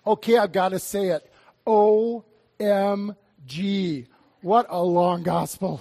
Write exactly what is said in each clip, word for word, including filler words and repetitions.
Okay, I've got to say it. O M G. What a long gospel.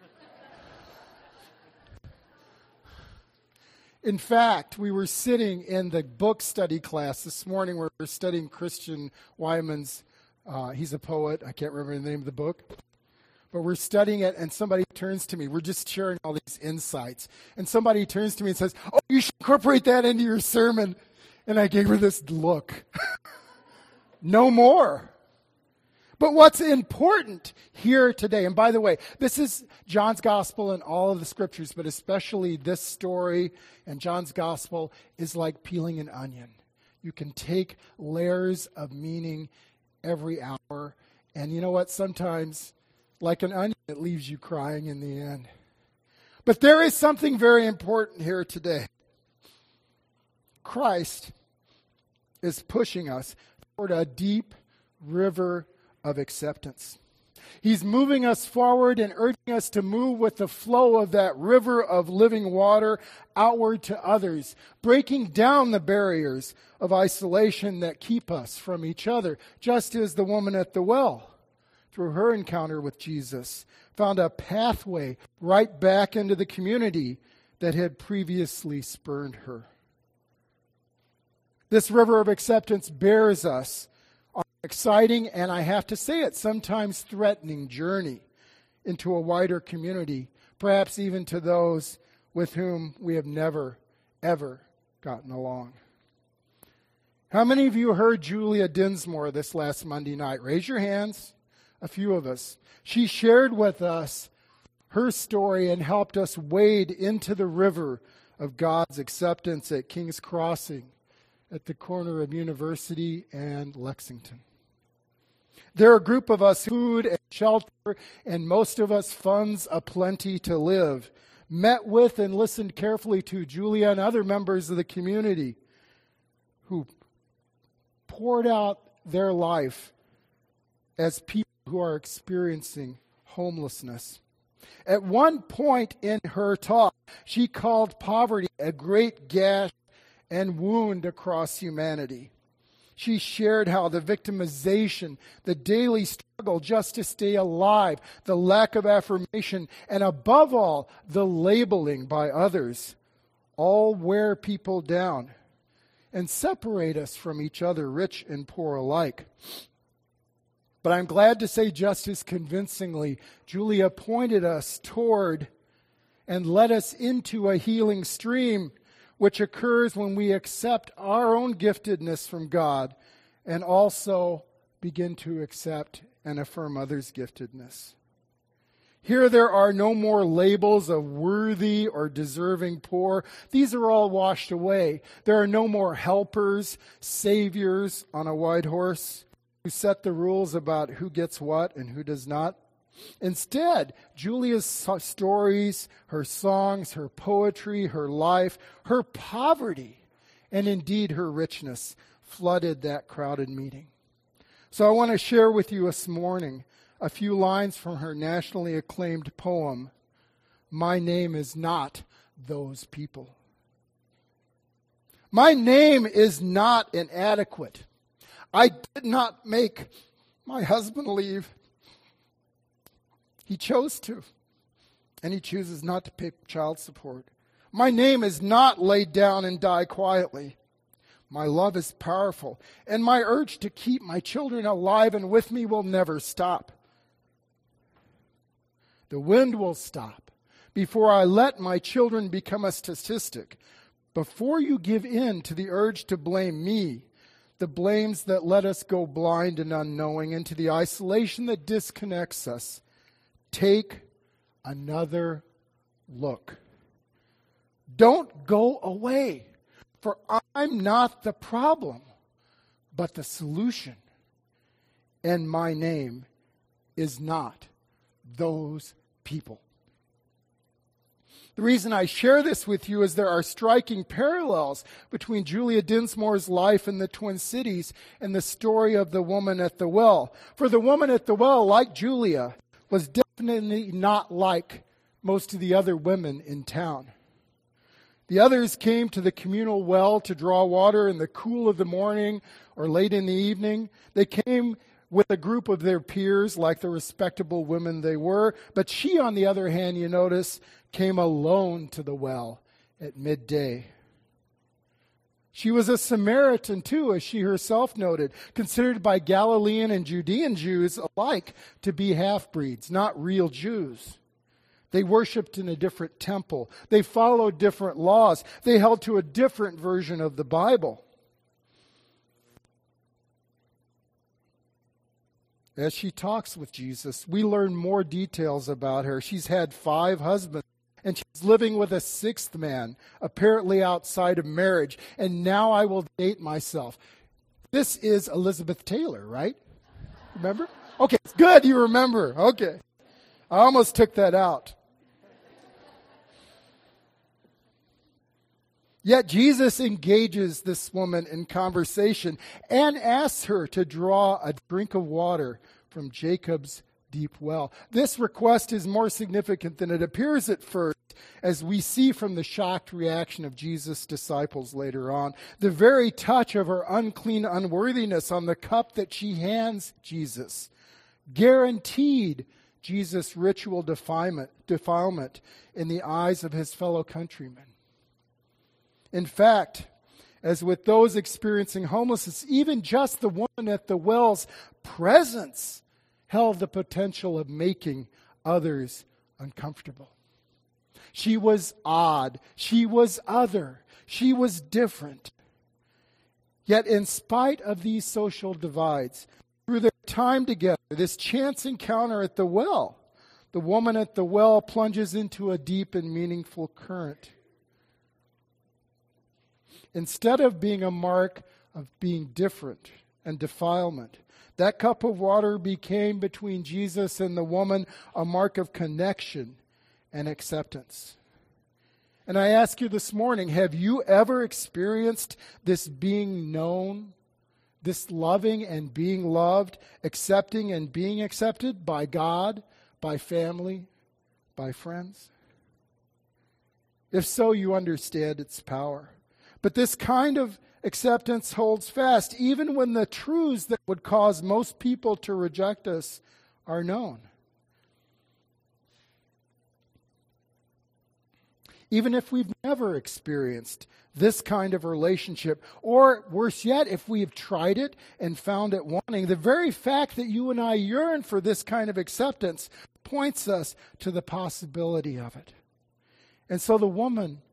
In fact, we were sitting in the book study class this morning where we were studying Christian Wyman's, uh, he's a poet, I can't remember the name of the book, but we're studying it and somebody turns to me. We're just sharing all these insights. And somebody turns to me and says, oh, you should incorporate that into your sermon. And I gave her this look. No more. But what's important here today, and by the way, this is John's gospel and all of the scriptures, but especially this story and John's gospel is like peeling an onion. You can take layers of meaning every hour. And you know what? Sometimes, like an onion, it leaves you crying in the end. But there is something very important here today. Christ is pushing us toward a deep river of acceptance. He's moving us forward and urging us to move with the flow of that river of living water outward to others, breaking down the barriers of isolation that keep us from each other, just as the woman at the well, through her encounter with Jesus, found a pathway right back into the community that had previously spurned her. This river of acceptance bears us on an exciting, and I have to say it, sometimes threatening journey into a wider community, perhaps even to those with whom we have never, ever gotten along. How many of you heard Julia Dinsmore this last Monday night? Raise your hands. A few of us. She shared with us her story and helped us wade into the river of God's acceptance at King's Crossing at the corner of University and Lexington. There are a group of us, food and shelter, and most of us funds aplenty to live, met with and listened carefully to Julia and other members of the community who poured out their life as people who are experiencing homelessness. At one point in her talk, she called poverty a great gash and wound across humanity. She shared how the victimization, the daily struggle just to stay alive, the lack of affirmation, and above all, the labeling by others, all wear people down and separate us from each other, rich and poor alike. But I'm glad to say just as convincingly, Julia pointed us toward and led us into a healing stream which occurs when we accept our own giftedness from God and also begin to accept and affirm others' giftedness. Here there are no more labels of worthy or deserving poor. These are all washed away. There are no more helpers, saviors on a white horse who set the rules about who gets what and who does not. Instead, Julia's stories, her songs, her poetry, her life, her poverty, and indeed her richness flooded that crowded meeting. So I want to share with you this morning a few lines from her nationally acclaimed poem, My Name Is Not Those People. My name is not inadequate. I did not make my husband leave. He chose to, and he chooses not to pay child support. My name is not laid down and die quietly. My love is powerful, and my urge to keep my children alive and with me will never stop. The wind will stop before I let my children become a statistic. Before you give in to the urge to blame me, the blames that let us go blind and unknowing into the isolation that disconnects us, take another look. Don't go away, for I'm not the problem, but the solution. And my name is not those people. The reason I share this with you is there are striking parallels between Julia Dinsmore's life in the Twin Cities and the story of the woman at the well. For the woman at the well, like Julia, was definitely not like most of the other women in town. The others came to the communal well to draw water in the cool of the morning or late in the evening. They came with a group of their peers, like the respectable women they were. But she, on the other hand, you notice, came alone to the well at midday. She was a Samaritan too, as she herself noted, considered by Galilean and Judean Jews alike to be half-breeds, not real Jews. They worshipped in a different temple. They followed different laws. They held to a different version of the Bible. As she talks with Jesus, we learn more details about her. She's had five husbands, and she's living with a sixth man, apparently outside of marriage. And now I will date myself. This is Elizabeth Taylor, right? Remember? Okay, it's good you remember. Okay. I almost took that out. Yet Jesus engages this woman in conversation and asks her to draw a drink of water from Jacob's deep well. This request is more significant than it appears at first, as we see from the shocked reaction of Jesus' disciples later on. The very touch of her unclean unworthiness on the cup that she hands Jesus guaranteed Jesus' ritual defilement, defilement in the eyes of his fellow countrymen. In fact, as with those experiencing homelessness, even just the woman at the well's presence held the potential of making others uncomfortable. She was odd. She was other. She was different. Yet in spite of these social divides, through their time together, this chance encounter at the well, the woman at the well plunges into a deep and meaningful current. Instead of being a mark of being different and defilement, that cup of water became between Jesus and the woman a mark of connection and acceptance. And I ask you this morning, have you ever experienced this being known, this loving and being loved, accepting and being accepted by God, by family, by friends? If so, you understand its power. But this kind of acceptance holds fast, even when the truths that would cause most people to reject us are known. Even if we've never experienced this kind of relationship, or worse yet, if we have tried it and found it wanting, the very fact that you and I yearn for this kind of acceptance points us to the possibility of it. And so the woman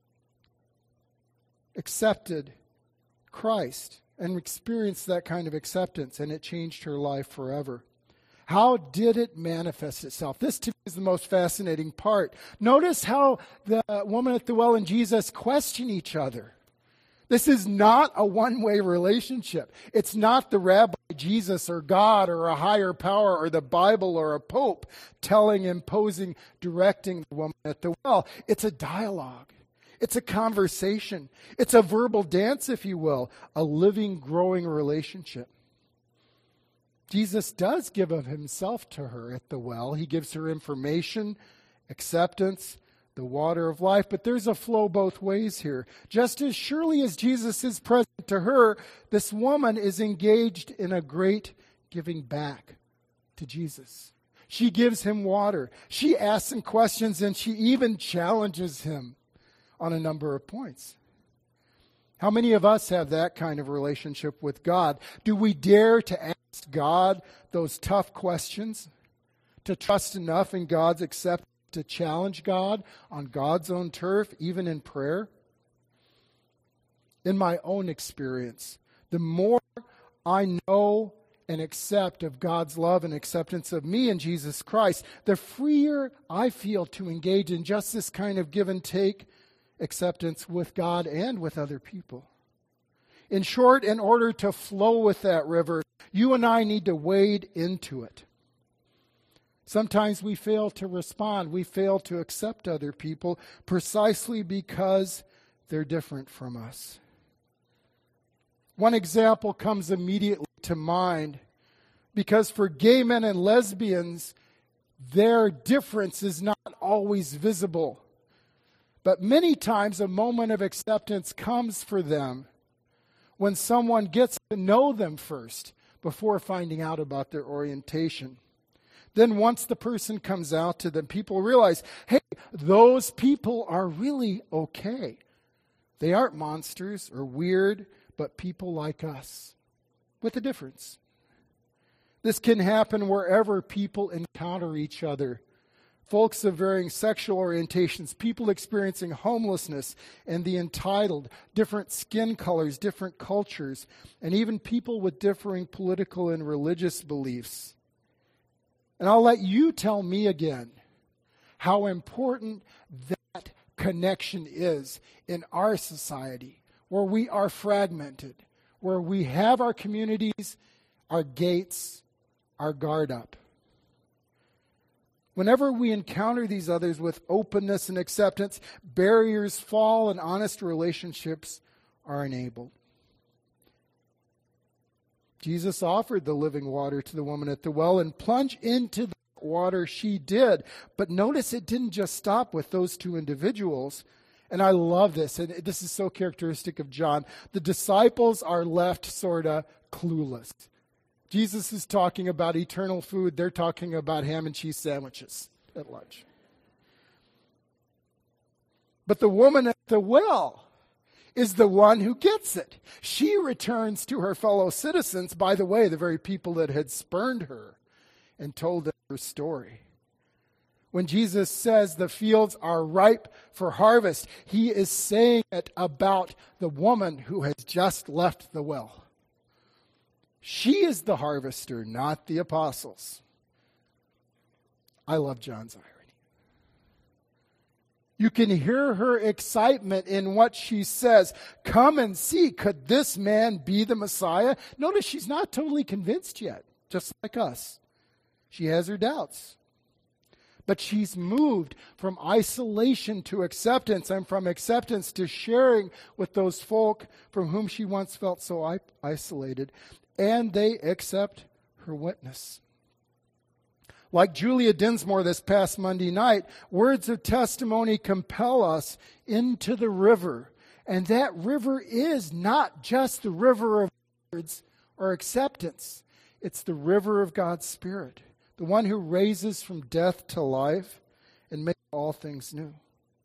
accepted Christ and experienced that kind of acceptance, and it changed her life forever. How did it manifest itself? This to me is the most fascinating part. Notice how the woman at the well and Jesus question each other. This is not a one-way relationship. It's not the rabbi, Jesus, or God, or a higher power, or the Bible, or a pope telling, imposing, directing the woman at the well. It's a dialogue. It's a conversation. It's a verbal dance, if you will, a living, growing relationship. Jesus does give of himself to her at the well. He gives her information, acceptance, the water of life. But there's a flow both ways here. Just as surely as Jesus is present to her, this woman is engaged in a great giving back to Jesus. She gives him water. She asks him questions, and she even challenges him on a number of points. How many of us have that kind of relationship with God? Do we dare to ask God those tough questions? To trust enough in God's acceptance to challenge God on God's own turf, even in prayer? In my own experience, the more I know and accept of God's love and acceptance of me in Jesus Christ, the freer I feel to engage in just this kind of give and take acceptance with God and with other people. In short, in order to flow with that river, you and I need to wade into it. Sometimes we fail to respond. We fail to accept other people precisely because they're different from us. One example comes immediately to mind because for gay men and lesbians, their difference is not always visible. But many times a moment of acceptance comes for them when someone gets to know them first before finding out about their orientation. Then once the person comes out to them, people realize, hey, those people are really okay. They aren't monsters or weird, but people like us, with a difference. This can happen wherever people encounter each other. Folks of varying sexual orientations, people experiencing homelessness and the entitled, different skin colors, different cultures, and even people with differing political and religious beliefs. And I'll let you tell me again how important that connection is in our society, where we are fragmented, where we have our communities, our gates, our guard up. Whenever we encounter these others with openness and acceptance, barriers fall and honest relationships are enabled. Jesus offered the living water to the woman at the well, and plunge into the water she did. But notice it didn't just stop with those two individuals. And I love this, and this is so characteristic of John. The disciples are left sort of clueless. Jesus is talking about eternal food. They're talking about ham and cheese sandwiches at lunch. But the woman at the well is the one who gets it. She returns to her fellow citizens, by the way, the very people that had spurned her, and told them her story. When Jesus says the fields are ripe for harvest, he is saying it about the woman who has just left the well. She is the harvester, not the apostles. I love John's irony. You can hear her excitement in what she says. Come and see, could this man be the Messiah? Notice she's not totally convinced yet, just like us. She has her doubts. But she's moved from isolation to acceptance, and from acceptance to sharing with those folk from whom she once felt so isolated. And they accept her witness. Like Julia Dinsmore this past Monday night, words of testimony compel us into the river. And that river is not just the river of words or acceptance. It's the river of God's Spirit, the one who raises from death to life and makes all things new.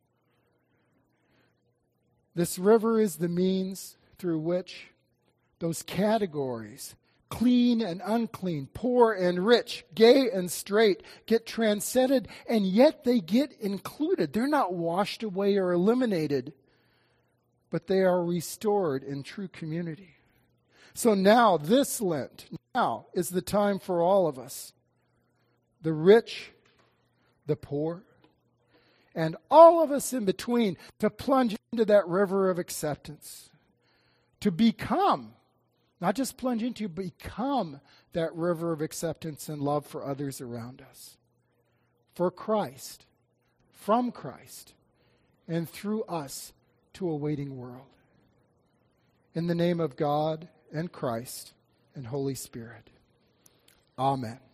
This river is the means through which those categories, clean and unclean, poor and rich, gay and straight, get transcended, and yet they get included. They're not washed away or eliminated, but they are restored in true community. So now, this Lent, now is the time for all of us, the rich, the poor, and all of us in between, to plunge into that river of acceptance, to become, not just plunge into, become that river of acceptance and love for others around us. For Christ, from Christ, and through us to a waiting world. In the name of God and Christ and Holy Spirit. Amen.